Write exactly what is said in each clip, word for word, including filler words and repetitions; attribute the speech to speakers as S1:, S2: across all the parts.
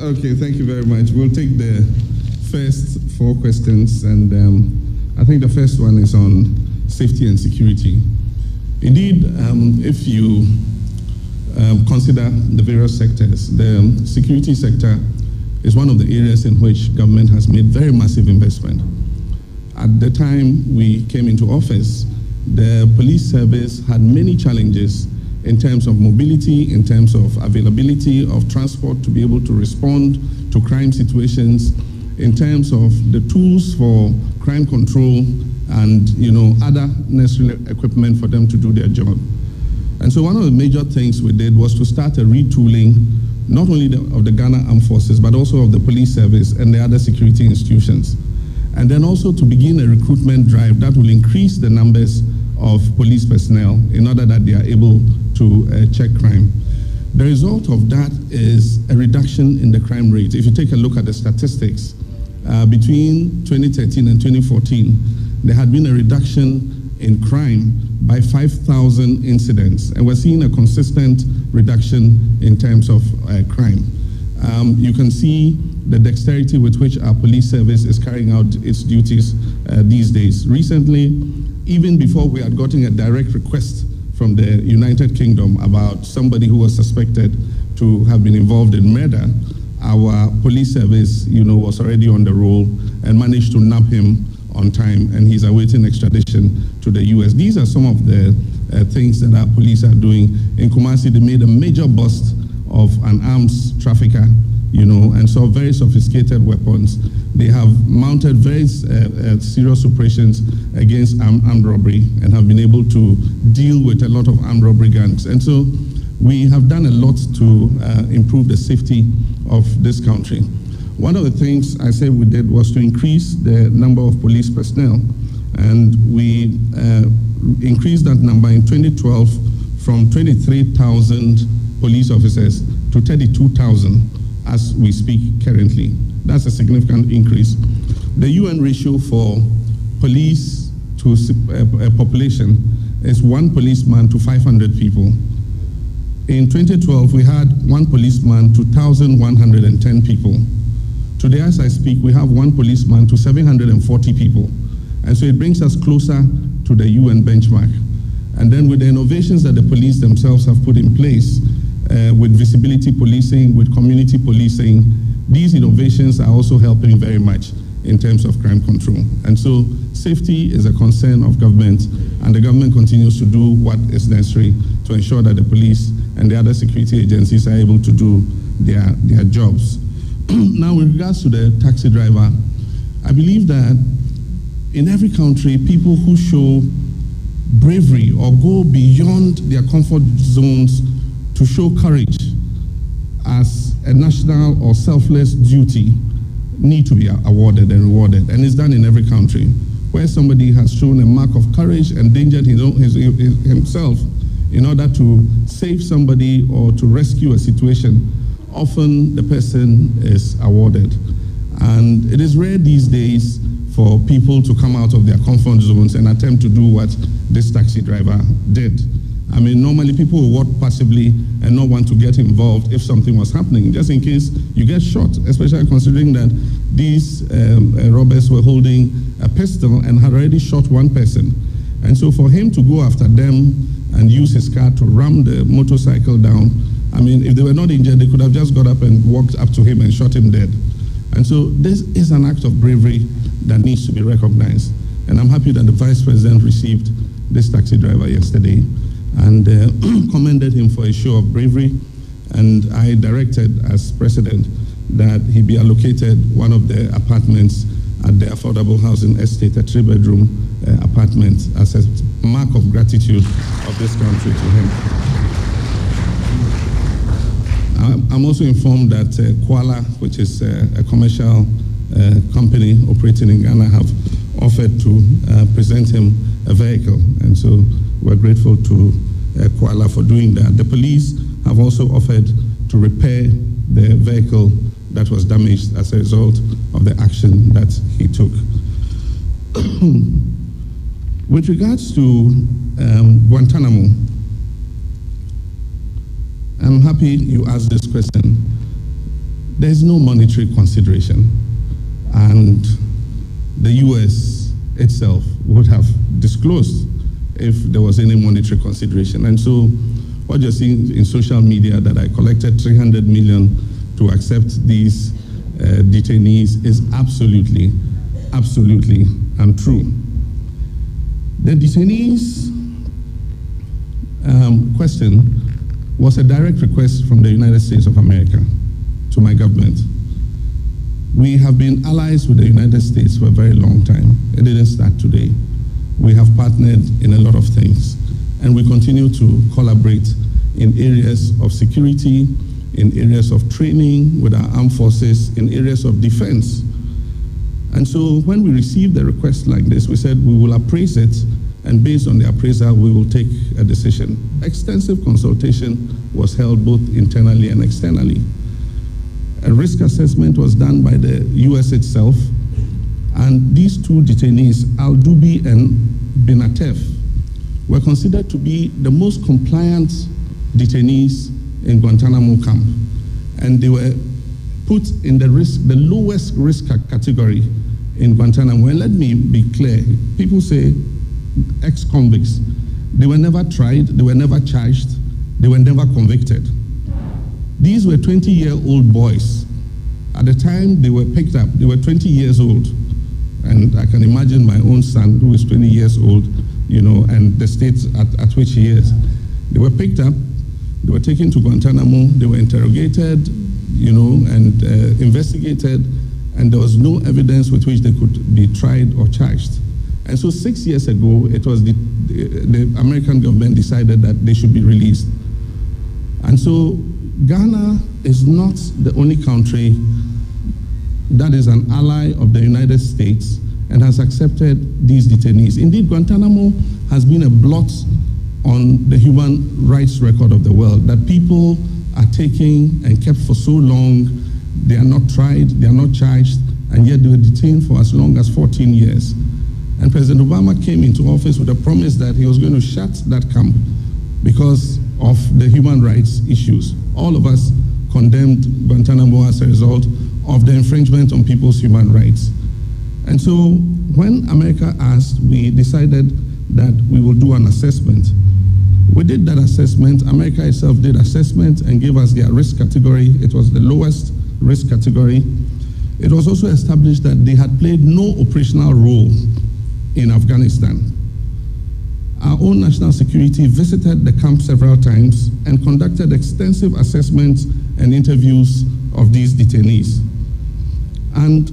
S1: Okay, thank you very much. We'll take the first four questions, and um, I think the first one is on safety and security. Indeed, um, if you um, consider the various sectors, the security sector is one of the areas in which government has made very massive investment. At the time we came into office, the police service had many challenges in terms of mobility, in terms of availability of transport to be able to respond to crime situations, in terms of the tools for crime control and you know other necessary equipment for them to do their job. And so one of the major things we did was to start a retooling, not only the, of the Ghana Armed Forces, but also of the police service and the other security institutions. And then also to begin a recruitment drive that will increase the numbers of police personnel in order that they are able to uh, check crime. The result of that is a reduction in the crime rate. If you take a look at the statistics, uh, between twenty thirteen and twenty fourteen, there had been a reduction in crime by five thousand incidents, and we're seeing a consistent reduction in terms of uh, crime. Um, you can see the dexterity with which our police service is carrying out its duties uh, these days. Recently, even before we had gotten a direct request from the United Kingdom about somebody who was suspected to have been involved in murder, our police service, you know, was already on the roll and managed to nab him on time, and he's awaiting extradition to the U S. These are some of the uh, things that our police are doing. In Kumasi, they made a major bust of an arms trafficker, you know, and saw very sophisticated weapons. They have mounted very uh, uh, serious operations against armed, armed robbery and have been able to deal with a lot of armed robbery gangs. And so we have done a lot to uh, improve the safety of this country. One of the things I said we did was to increase the number of police personnel, and we uh, increased that number in twenty twelve from twenty-three thousand police officers to thirty-two thousand as we speak currently. That's a significant increase. The U N ratio for police to uh, population is one policeman to five hundred people. In twenty twelve, we had one policeman to one thousand one hundred ten people. Today, as I speak, we have one policeman to seven hundred forty people. And so it brings us closer to the U N benchmark. And then with the innovations that the police themselves have put in place, uh, with visibility policing, with community policing, these innovations are also helping very much in terms of crime control. And so safety is a concern of government, and the government continues to do what is necessary to ensure that the police and the other security agencies are able to do their, their jobs. Now, with regards to the taxi driver, I believe that in every country, people who show bravery or go beyond their comfort zones to show courage as a national or selfless duty need to be awarded and rewarded. And it's done in every country. Where somebody has shown a mark of courage, endangered his own, his, his, himself in order to save somebody or to rescue a situation, often the person is awarded. And it is rare these days for people to come out of their comfort zones and attempt to do what this taxi driver did. I mean, normally people will walk passively and not want to get involved if something was happening, just in case you get shot, especially considering that these um, uh, robbers were holding a pistol and had already shot one person. And so for him to go after them and use his car to ram the motorcycle down, I mean, if they were not injured, they could have just got up and walked up to him and shot him dead. And so this is an act of bravery that needs to be recognized. And I'm happy that the Vice President received this taxi driver yesterday and uh, commended him for a show of bravery. And I directed as President that he be allocated one of the apartments at the affordable housing estate, a three-bedroom uh, apartment, as a mark of gratitude of this country to him. I'm also informed that uh, Kuala, which is uh, a commercial uh, company operating in Ghana, have offered to uh, present him a vehicle. And so we're grateful to uh, Kuala for doing that. The police have also offered to repair the vehicle that was damaged as a result of the action that he took. With regards to um, Guantanamo, I'm happy you asked this question. there's no monetary consideration. And the U S itself would have disclosed if there was any monetary consideration. And so what you're seeing in social media, that I collected three hundred million to accept these uh, detainees, is absolutely, absolutely untrue. The detainees um, question was a direct request from the United States of America to my government. We have been allies with the United States for a very long time. It didn't start today. We have partnered in a lot of things, and we continue to collaborate in areas of security, in areas of training with our armed forces, in areas of defense. And so when we received a request like this, we said we will appraise it, and based on the appraisal, we will take a decision. Extensive consultation was held both internally and externally. A risk assessment was done by the U S itself, and these two detainees, Al-Dubi and Binatef, were considered to be the most compliant detainees in Guantanamo camp. And they were put in the risk, the lowest risk category in Guantanamo. And let me be clear, people say ex-convicts. They were never tried, they were never charged, they were never convicted. These were twenty-year-old boys. At the time they were picked up, they were twenty years old. And I can imagine my own son, who is twenty years old, you know, and the state at, at which he is. They were picked up, they were taken to Guantanamo, they were interrogated, you know, and uh, investigated, and there was no evidence with which they could be tried or charged. And so six years ago, it was the, the, the American government decided that they should be released. And so Ghana is not the only country that is an ally of the United States and has accepted these detainees. Indeed, Guantanamo has been a blot on the human rights record of the world, that people are taken and kept for so long, they are not tried, they are not charged, and yet they were detained for as long as fourteen years. And President Obama came into office with a promise that he was going to shut that camp because of the human rights issues. All of us condemned Guantanamo as a result of the infringement on people's human rights. And so when America asked, we decided that we will do an assessment. We did that assessment. America itself did assessment and gave us their risk category. It was the lowest risk category. It was also established that they had played no operational role in Afghanistan. Our own national security visited the camp several times and conducted extensive assessments and interviews of these detainees. And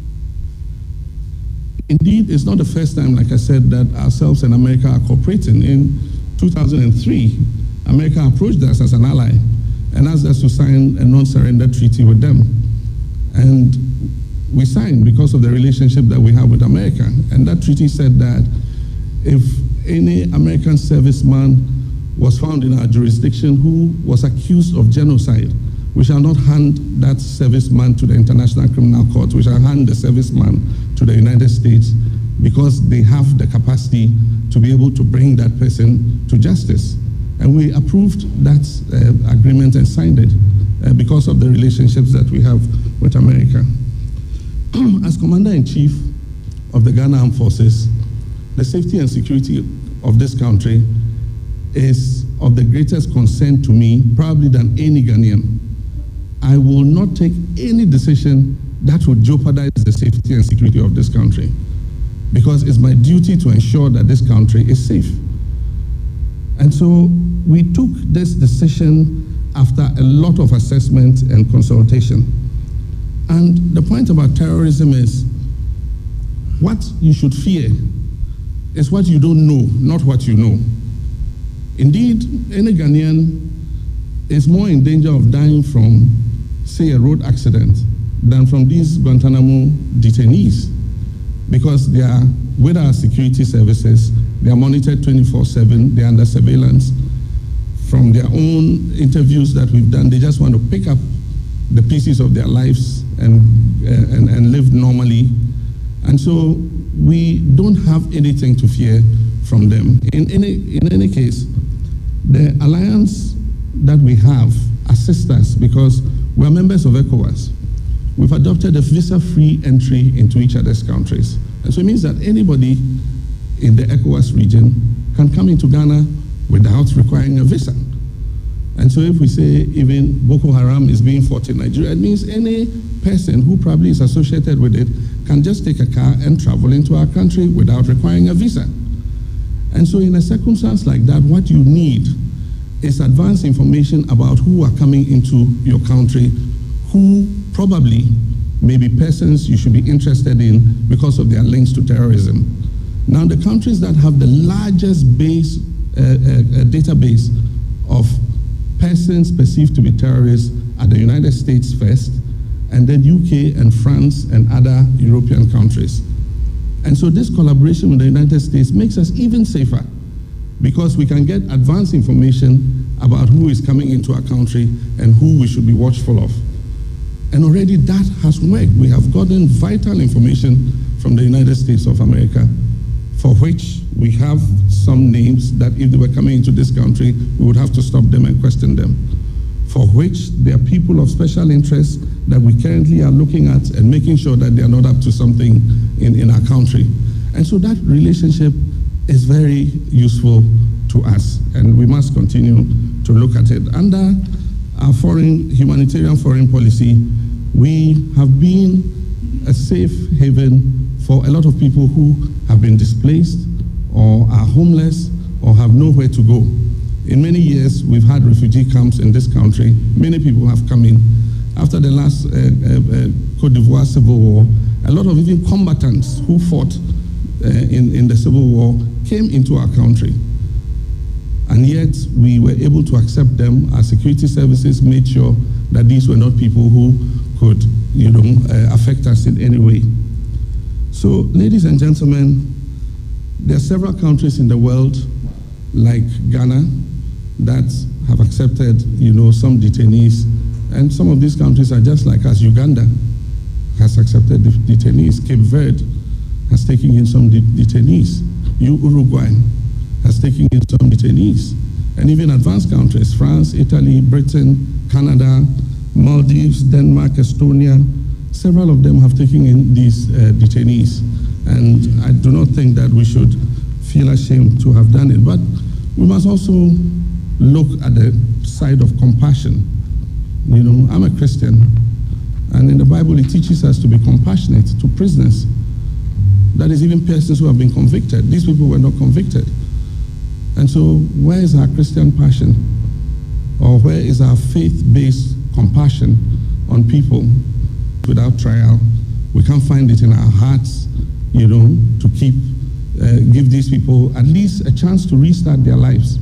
S1: indeed, it's not the first time, like I said, that ourselves and America are cooperating. In two thousand three, America approached us as an ally and asked us to sign a non-surrender treaty with them. And we signed because of the relationship that we have with America. And that treaty said that if any American serviceman was found in our jurisdiction who was accused of genocide, we shall not hand that serviceman to the International Criminal Court. We shall hand the serviceman to the United States because they have the capacity to be able to bring that person to justice. And we approved that uh, agreement and signed it uh, because of the relationships that we have with America. As Commander-in-Chief of the Ghana Armed Forces, the safety and security of this country is of the greatest concern to me, probably than any Ghanaian. I will not take any decision that would jeopardize the safety and security of this country, because it's my duty to ensure that this country is safe. And so we took this decision after a lot of assessment and consultation. And the point about terrorism is, what you should fear is what you don't know, not what you know. Indeed, any Ghanaian is more in danger of dying from, say, a road accident than from these Guantanamo detainees, because they are with our security services, they are monitored twenty-four seven, they are under surveillance. From their own interviews that we've done, they just want to pick up the pieces of their lives and, uh, and, and live normally. And so we don't have anything to fear from them. In any, in any case, the alliance that we have assists us because we are members of ECOWAS. we've adopted a visa-free entry into each other's countries. And so it means that anybody in the ECOWAS region can come into Ghana without requiring a visa. And so if we say even Boko Haram is being fought in Nigeria, it means any person who probably is associated with it can just take a car and travel into our country without requiring a visa. And so in a circumstance like that, what you need is advanced information about who are coming into your country, who probably may be persons you should be interested in because of their links to terrorism. Now, the countries that have the largest base, uh, uh, database of persons perceived to be terrorists are the United States first, and then U K and France and other European countries. And so this collaboration with the United States makes us even safer because we can get advanced information about who is coming into our country and who we should be watchful of. And already that has worked. We have gotten vital information from the United States of America, for which we have some names that if they were coming into this country, we would have to stop them and question them, for which there are people of special interest that we currently are looking at and making sure that they are not up to something in, in our country. And so that relationship is very useful to us, and we must continue to look at it. Under our foreign, humanitarian foreign policy, we have been a safe haven for a lot of people who have been displaced or are homeless or have nowhere to go. In many years, we've had refugee camps in this country. Many people have come in. After the last uh, uh, uh, Côte d'Ivoire civil war, a lot of even combatants who fought uh, in, in the civil war came into our country. And yet, we were able to accept them. Our security services made sure that these were not people who could, you know, uh, affect us in any way. So, ladies and gentlemen, there are several countries in the world, like Ghana, that have accepted, you know, some detainees. And some of these countries are just like us. Uganda has accepted the detainees. Cape Verde has taken in some de detainees. Uruguay has taken in some detainees. And even advanced countries, France, Italy, Britain, Canada, Maldives, Denmark, Estonia, several of them have taken in these uh, detainees. And I do not think that we should feel ashamed to have done it. But we must also look at the side of compassion. You know, I'm a Christian, and in the Bible it teaches us to be compassionate to prisoners. That is, even persons who have been convicted. These people were not convicted. And so where is our Christian passion? Or where is our faith-based compassion on people without trial? We can't find it in our hearts, you know, to keep, uh, give these people at least a chance to restart their lives.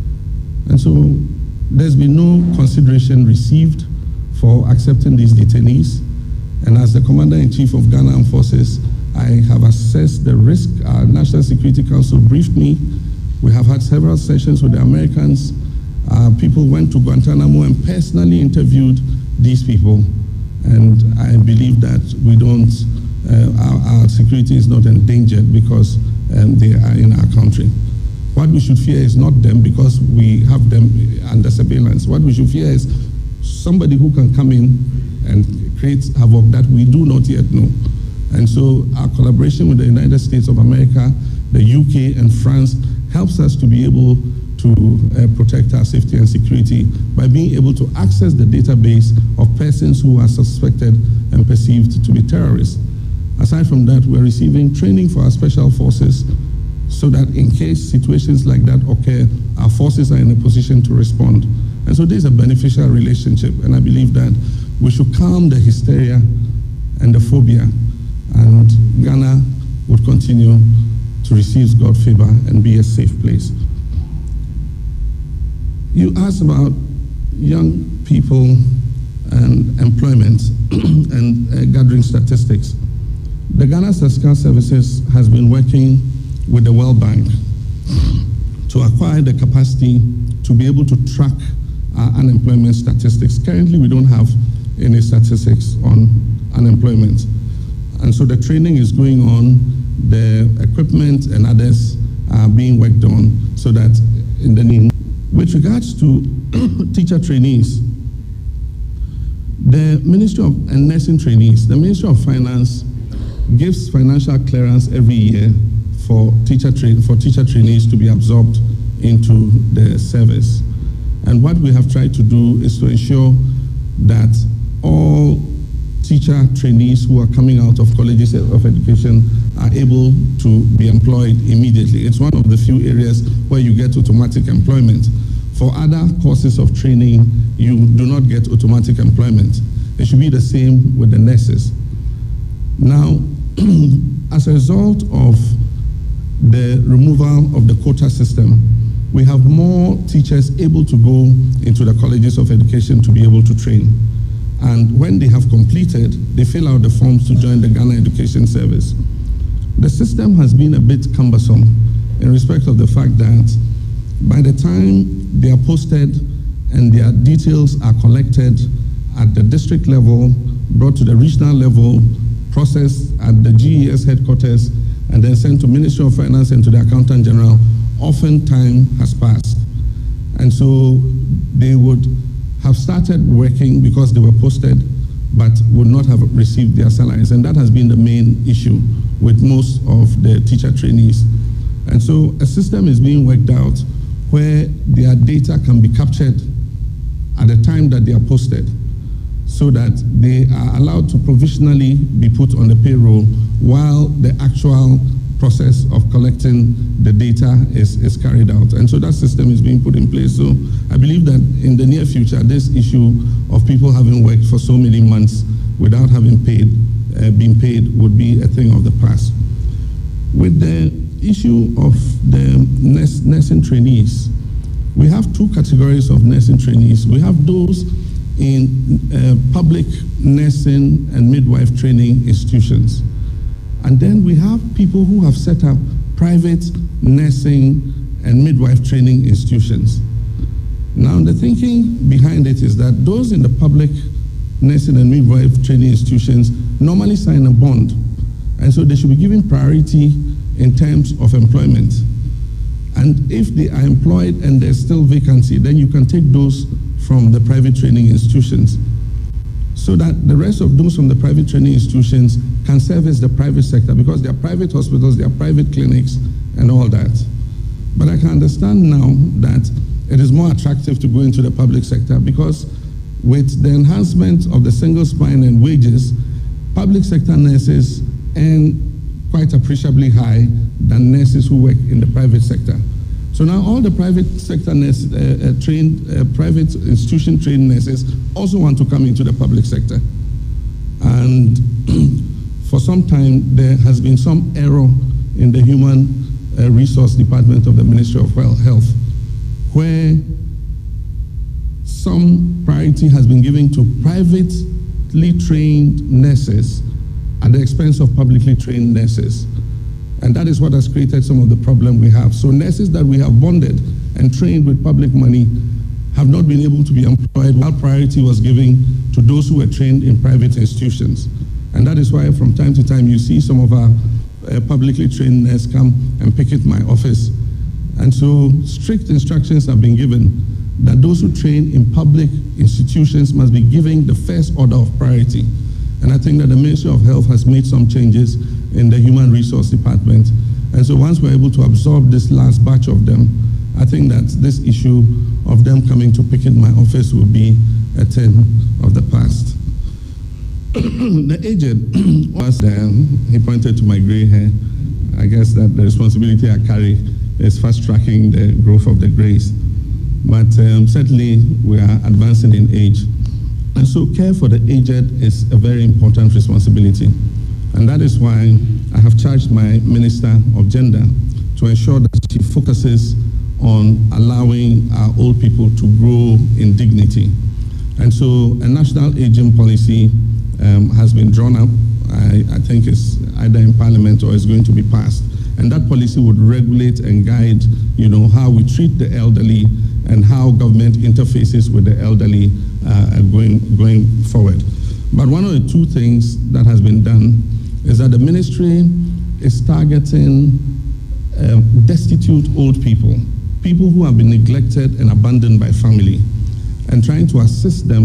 S1: And so there's been no consideration received for accepting these detainees. And as the Commander-in-Chief of Ghana Armed Forces, I have assessed the risk. Our National Security Council briefed me. We have had several sessions with the Americans. Uh, people went to Guantanamo and personally interviewed these people. And I believe that we don't, uh, our, our security is not endangered because um, they are in our country. What we should fear is not them because we have them under surveillance. What we should fear is somebody who can come in and create havoc that we do not yet know. And so our collaboration with the United States of America, the U K and France helps us to be able to uh, protect our safety and security by being able to access the database of persons who are suspected and perceived to be terrorists. Aside from that, we're receiving training for our special forces so that in case situations like that occur, our forces are in a position to respond. And so this is a beneficial relationship, and I believe that we should calm the hysteria and the phobia, and Ghana would continue to receive God's favor and be a safe place. You asked about young people and employment and uh, gathering statistics. The Ghana Statistical Services has been working with the World Bank to acquire the capacity to be able to track our unemployment statistics. Currently, we don't have any statistics on unemployment. And so the training is going on, the equipment and others are being worked on so that in the need. With regards to teacher trainees, The Ministry of and nursing trainees, the Ministry of Finance gives financial clearance every year for teacher train for teacher trainees to be absorbed into the service. And what we have tried to do is to ensure that all teacher trainees who are coming out of colleges of education are able to be employed immediately. It's one of the few areas where you get automatic employment. For other courses of training, you do not get automatic employment. It should be the same with the nurses. Now, as a result of the removal of the quota system, we have more teachers able to go into the colleges of education to be able to train. And when they have completed, they fill out the forms to join the Ghana Education Service. The system has been a bit cumbersome in respect of the fact that by the time they are posted and their details are collected at the district level, brought to the regional level, processed at the G E S headquarters, and then sent to Ministry of Finance and to the Accountant General, often time has passed. And so they would have started working because they were posted, but would not have received their salaries. And that has been the main issue with most of the teacher trainees. And so a system is being worked out where their data can be captured at the time that they are posted, so that they are allowed to provisionally be put on the payroll while the actual process of collecting the data is, is carried out. And so that system is being put in place. So I believe that in the near future, this issue of people having worked for so many months without having paid, uh, being paid would be a thing of the past. With the issue of the nurse, nursing trainees, we have two categories of nursing trainees. We have those in uh, public nursing and midwife training institutions. And then we have people who have set up private nursing and midwife training institutions. Now, the thinking behind it is that those in the public nursing and midwife training institutions normally sign a bond. And so they should be given priority in terms of employment. And if they are employed and there's still vacancy, then you can take those from the private training institutions, so that the rest of those from the private training institutions can service the private sector, because they are private hospitals, they are private clinics, and all that. But I can understand now that it is more attractive to go into the public sector, because with the enhancement of the single spine and wages, public sector nurses earn quite appreciably high than nurses who work in the private sector. So now all the private sector nurse, uh, uh, trained, uh, private institution trained nurses also want to come into the public sector. And for some time, there has been some error in the human uh, resource department of the Ministry of Health, where some priority has been given to privately trained nurses at the expense of publicly trained nurses. And that is what has created some of the problem we have. So nurses that we have bonded and trained with public money have not been able to be employed, while priority was given to those who were trained in private institutions. And that is why from time to time you see some of our uh, publicly trained nurses come and picket my office. And so strict instructions have been given that those who train in public institutions must be given the first order of priority. And I think that the Ministry of Health has made some changes in the Human Resource Department. And so once we're able to absorb this last batch of them, I think that this issue of them coming to picket my office will be a thing of the past. The aged was there. He pointed to my gray hair. I guess that the responsibility I carry is fast-tracking the growth of the grays. But um, certainly we are advancing in age. And so care for the aged is a very important responsibility. And that is why I have charged my Minister of Gender to ensure that she focuses on allowing our old people to grow in dignity. And so a national aging policy um, has been drawn up. I, I think it's either in Parliament or it's going to be passed. And that policy would regulate and guide, you know, how we treat the elderly and how government interfaces with the elderly uh, going, going forward. But one of the two things that has been done is that the ministry is targeting uh, destitute old people, people who have been neglected and abandoned by family, and trying to assist them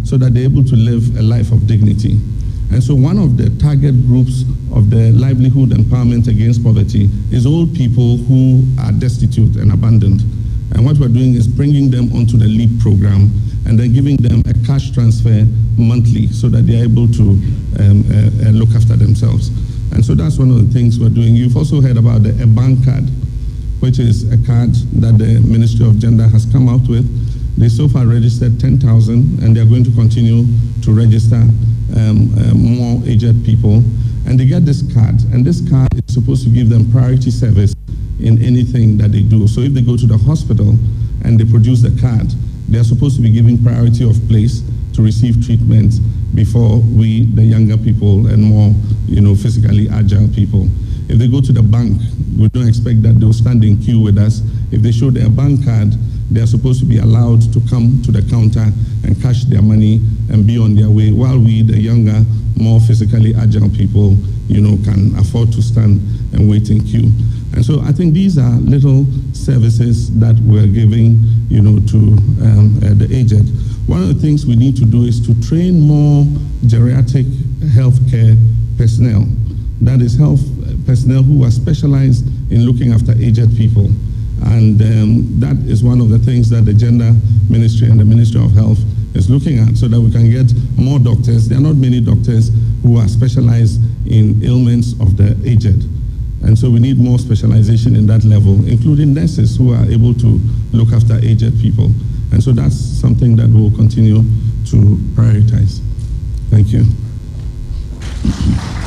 S1: so that they're able to live a life of dignity. And so one of the target groups of the livelihood empowerment against poverty is old people who are destitute and abandoned. And what we're doing is bringing them onto the LEAP program and then giving them a cash transfer monthly so that they're able to um, uh, uh, look after themselves. And so that's one of the things we're doing. You've also heard about the A Bank card, which is a card that the Ministry of Gender has come out with. They so far registered ten thousand, and they're going to continue to register um, uh, more aged people. And they get this card, and this card is supposed to give them priority service in anything that they do. So if they go to the hospital and they produce the card, they're supposed to be given priority of place to receive treatment before we, the younger people and more, you know, physically agile people. If they go to the bank, we don't expect that they'll stand in queue with us. If they show their bank card, they're supposed to be allowed to come to the counter and cash their money and be on their way, while we, the younger, more physically agile people, you know, can afford to stand and wait in queue. And so I think these are little services that we're giving, you know, to um, uh, the aged. One of the things we need to do is to train more geriatric healthcare personnel. That is health personnel who are specialized in looking after aged people. And um, that is one of the things that the Gender Ministry and the Ministry of Health is looking at, so that we can get more doctors. There are not many doctors who are specialized in ailments of the aged. And so we need more specialization in that level, including nurses who are able to look after aged people. And so that's something that we'll continue to prioritize. Thank you.